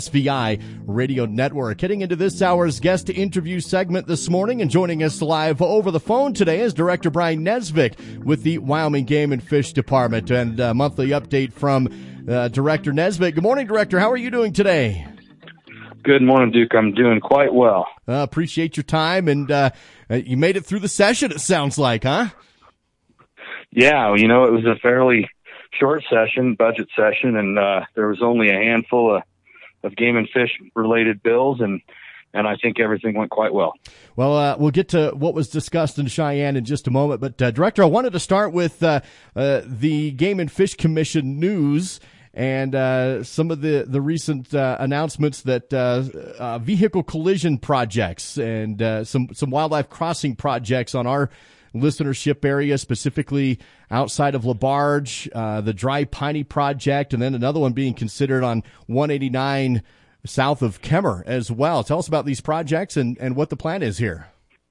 SVI Radio Network. Heading into this hour's guest interview segment this morning, and joining us live over the phone today is Director Brian Nesbitt with the Wyoming Game and Fish Department, and a monthly update from Director Nesbitt. Good morning, Director. How are you doing today? Good morning, Duke. I'm doing quite well. Appreciate your time, and you made it through the session, it sounds like, huh? Yeah, it was a fairly short session, budget session, and there was only a handful of game and fish related bills, and I think everything went quite well. Well, we'll get to what was discussed in Cheyenne in just a moment, but Director, I wanted to start with the Game and Fish Commission news and some of the recent announcements that vehicle collision projects and some wildlife crossing projects on our listenership area, specifically outside of LaBarge, the Dry Piney project, and then another one being considered on 189 south of Kemmer as well. Tell us about these projects and what the plan is here.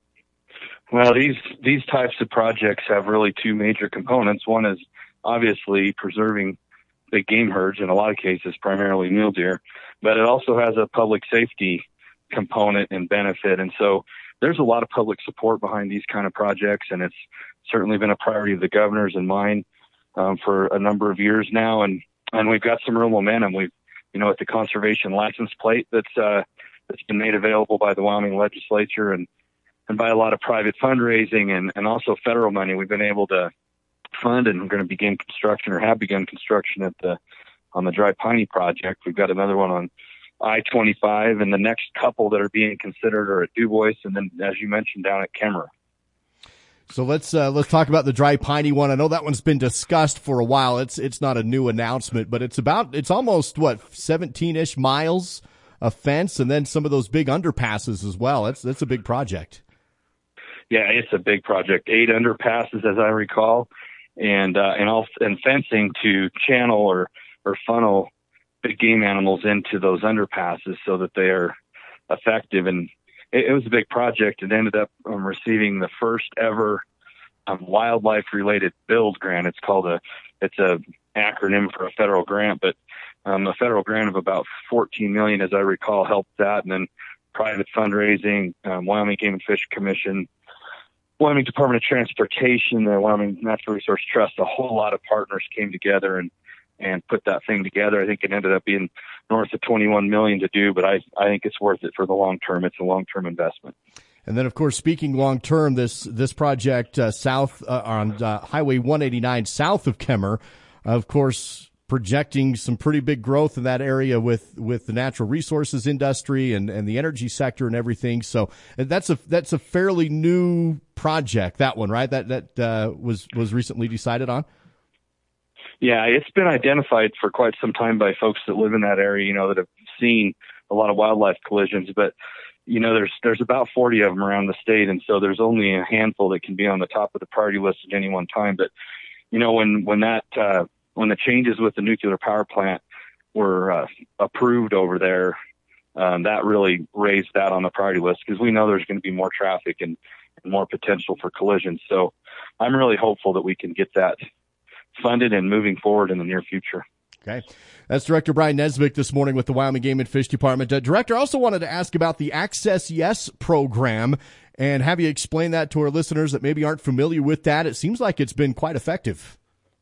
Well, these types of projects have really two major components. One is obviously preserving big game herds, in a lot of cases primarily mule deer, but it also has a public safety component and benefit. And so there's a lot of public support behind these kind of projects, and it's certainly been a priority of the governor's and mine for a number of years now. And we've got some real momentum. We've, with the conservation license plate that's been made available by the Wyoming legislature and by a lot of private fundraising and also federal money, we've been able to fund, and we're going to begin construction or have begun construction on the Dry Piney project. We've got another one on I-25, and the next couple that are being considered are at Dubois, and then, as you mentioned, down at Kemmer. So let's talk about the Dry Piney one. I know that one's been discussed for a while. It's not a new announcement, but it's almost 17-ish miles of fence, and then some of those big underpasses as well. That's a big project. Yeah, it's a big project. 8 underpasses, as I recall, and fencing to channel or funnel big game animals into those underpasses so that they are effective. And it was a big project. It ended up receiving the first ever wildlife related build grant. It's a acronym for a federal grant, but a federal grant of about $14 million, as I recall, helped that. And then private fundraising, Wyoming Game and Fish Commission, Wyoming Department of Transportation, the Wyoming Natural Resource Trust, a whole lot of partners came together and put that thing together. I think it ended up being north of $21 million to do, but I think it's worth it for the long term. It's a long-term investment. And then, of course, speaking long-term, this project south on Highway 189 south of Kemmer, of course, projecting some pretty big growth in that area with the natural resources industry and the energy sector and everything. So that's a fairly new project, that one, right? That was recently decided on. Yeah, it's been identified for quite some time by folks that live in that area, that have seen a lot of wildlife collisions. But, there's about 40 of them around the state, and so there's only a handful that can be on the top of the priority list at any one time. But, when the changes with the nuclear power plant were approved over there, that really raised that on the priority list because we know there's going to be more traffic and more potential for collisions. So I'm really hopeful that we can get that funded and moving forward in the near future. Okay. That's Director Brian Nesbitt this morning with the Wyoming Game and Fish Department. Director, I also wanted to ask about the Access Yes program and have you explain that to our listeners that maybe aren't familiar with that. It seems like it's been quite effective.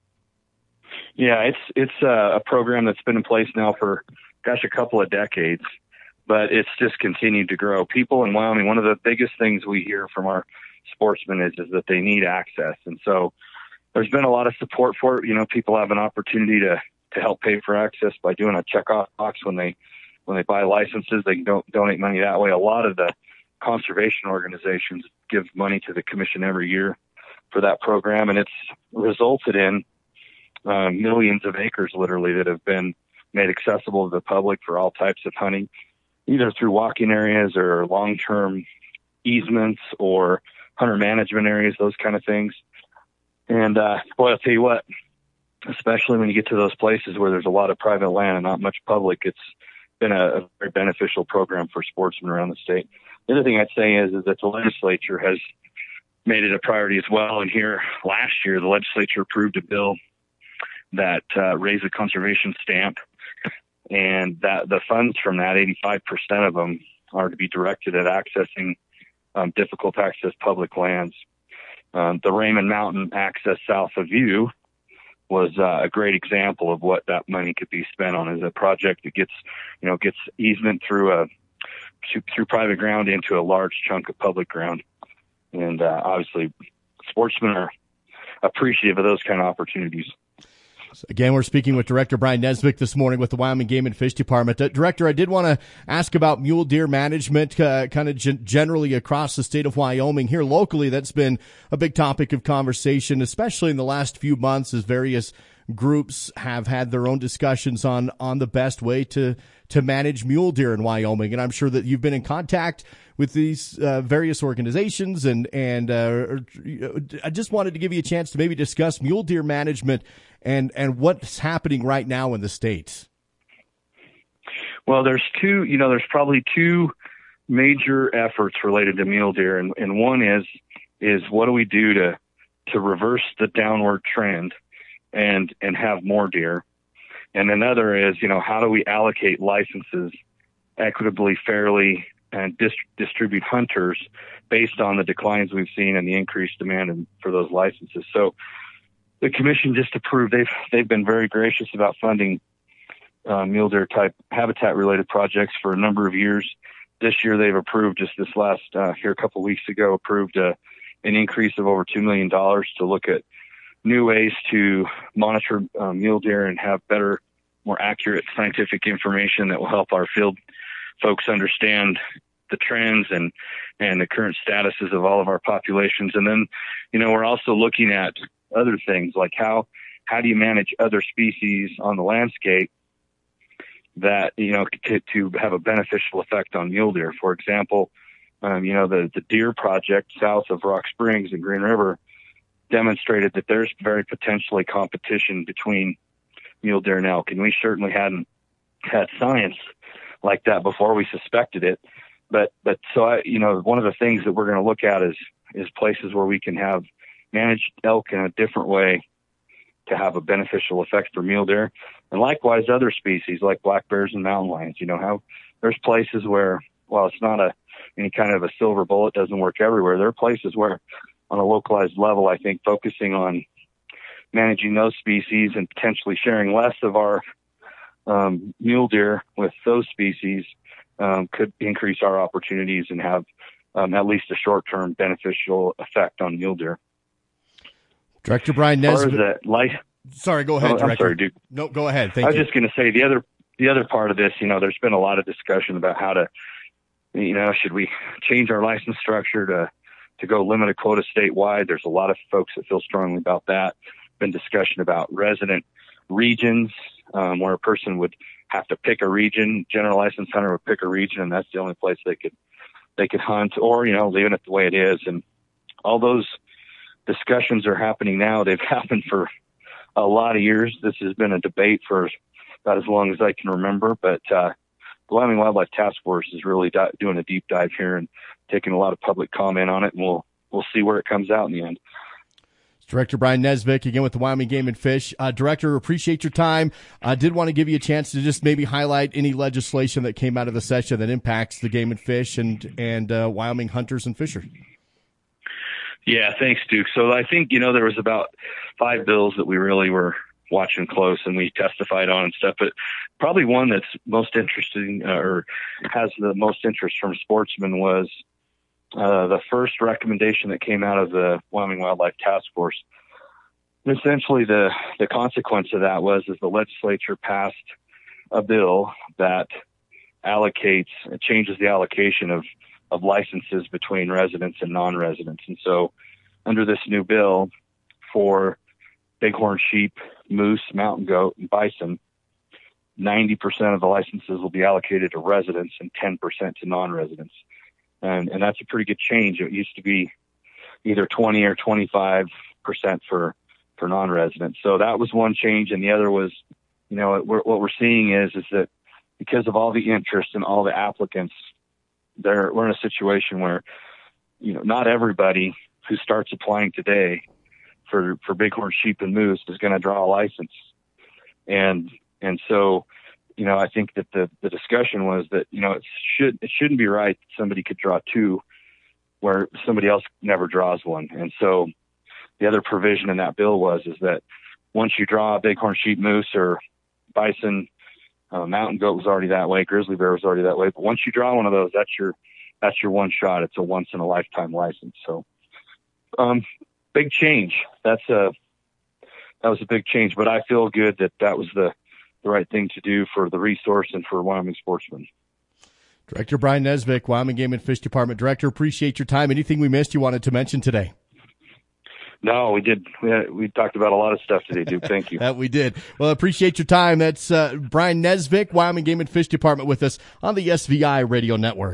Yeah, it's a program that's been in place now for, a couple of decades, but it's just continued to grow. People in Wyoming, one of the biggest things we hear from our sportsmen is that they need access. And so there's been a lot of support for it. People have an opportunity to help pay for access by doing a checkoff box when they buy licenses. They can donate money that way. A lot of the conservation organizations give money to the commission every year for that program, and it's resulted in millions of acres literally that have been made accessible to the public for all types of hunting, either through walking areas or long-term easements or hunter management areas, those kind of things. And boy, I'll tell you what, especially when you get to those places where there's a lot of private land and not much public, it's been a very beneficial program for sportsmen around the state. The other thing I'd say is that the legislature has made it a priority as well. And here last year, the legislature approved a bill that raised the conservation stamp and that the funds from that, 85% of them, are to be directed at accessing difficult to access public lands. The Raymond Mountain access south of you was a great example of what that money could be spent on, as a project that gets easement through private ground into a large chunk of public ground. And obviously sportsmen are appreciative of those kind of opportunities. Again, we're speaking with Director Brian Nesbitt this morning with the Wyoming Game and Fish Department. Director, I did want to ask about mule deer management kind of generally across the state of Wyoming. Here locally, that's been a big topic of conversation, especially in the last few months, as various groups have had their own discussions on the best way to manage mule deer in Wyoming. And I'm sure that you've been in contact with these various organizations, and I just wanted to give you a chance to maybe discuss mule deer management and what's happening right now in the States. Well, there's probably two major efforts related to mule deer, and one is what do we do to reverse the downward trend and have more deer, and another is how do we allocate licenses equitably, fairly, and distribute hunters based on the declines we've seen and the increased demand for those licenses. So the commission just approved, they've been very gracious about funding mule deer type habitat related projects for a number of years. This year they've approved, just this last here a couple of weeks ago, approved an increase of over $2 million to look at new ways to monitor mule deer and have better, more accurate scientific information that will help our field folks understand the trends and the current statuses of all of our populations. And then, we're also looking at other things like how do you manage other species on the landscape that, to have a beneficial effect on mule deer. For example, the deer project south of Rock Springs and Green River demonstrated that there's very potentially competition between mule deer and elk. And we certainly hadn't had science like that before. We suspected it, but so one of the things that we're going to look at is places where we can have managed elk in a different way to have a beneficial effect for mule deer, and likewise other species like black bears and mountain lions. How there's places where, while it's not any kind of a silver bullet, doesn't work everywhere. There are places where, on a localized level, I think focusing on managing those species and potentially sharing less of our mule deer with those species could increase our opportunities and have at least a short-term beneficial effect on mule deer. Director Brian Nesbitt. Sorry, go ahead, Director. I'm sorry, Duke. No, go ahead. Thank you. I was just going to say the other part of this. There's been a lot of discussion about how to, should we change our license structure to go limit a quota statewide. There's a lot of folks that feel strongly about that. Been discussion about resident regions, where a person would have to pick a region. General license hunter would pick a region, and that's the only place they could hunt, or leaving it the way it is. And all those discussions are happening now. They've happened for a lot of years. This has been a debate for about as long as I can remember. But the Wyoming Wildlife Task Force is really doing a deep dive here and taking a lot of public comment on it, and we'll see where it comes out in the end. Director Brian Nesbitt, again with the Wyoming Game and Fish. Director, appreciate your time. I did want to give you a chance to just maybe highlight any legislation that came out of the session that impacts the game and fish and Wyoming hunters and fishers. Yeah, thanks, Duke. So I think, there was about 5 bills that we really were watching close and we testified on and stuff, but probably one that's most interesting or has the most interest from sportsmen was the first recommendation that came out of the Wyoming Wildlife Task Force. Essentially, the consequence of that was the legislature passed a bill that changes the allocation of licenses between residents and non-residents. And so under this new bill, for bighorn sheep, moose, mountain goat, and bison, 90% of the licenses will be allocated to residents and 10% to non-residents. And that's a pretty good change. It used to be either 20 or 25% for non-residents. So that was one change. And the other was, what we're seeing is that because of all the interest and all the applicants, we're in a situation where, not everybody who starts applying today for bighorn sheep and moose is going to draw a license. And so I think that the discussion was that, it shouldn't be right that somebody could draw two where somebody else never draws one. And so the other provision in that bill is that once you draw a bighorn sheep moose or bison, mountain goat was already that way, grizzly bear was already that way. But once you draw one of those, that's your one shot. It's a once in a lifetime license. So, big change. That was a big change, but I feel good that was the right thing to do for the resource and for Wyoming sportsmen. Director Brian Nesvik, Wyoming Game and Fish Department Director, appreciate your time. Anything we missed you wanted to mention today? No, we did. We talked about a lot of stuff today, Duke. Thank you. That we did. Well, appreciate your time. That's Brian Nesvik, Wyoming Game and Fish Department, with us on the SVI Radio Network.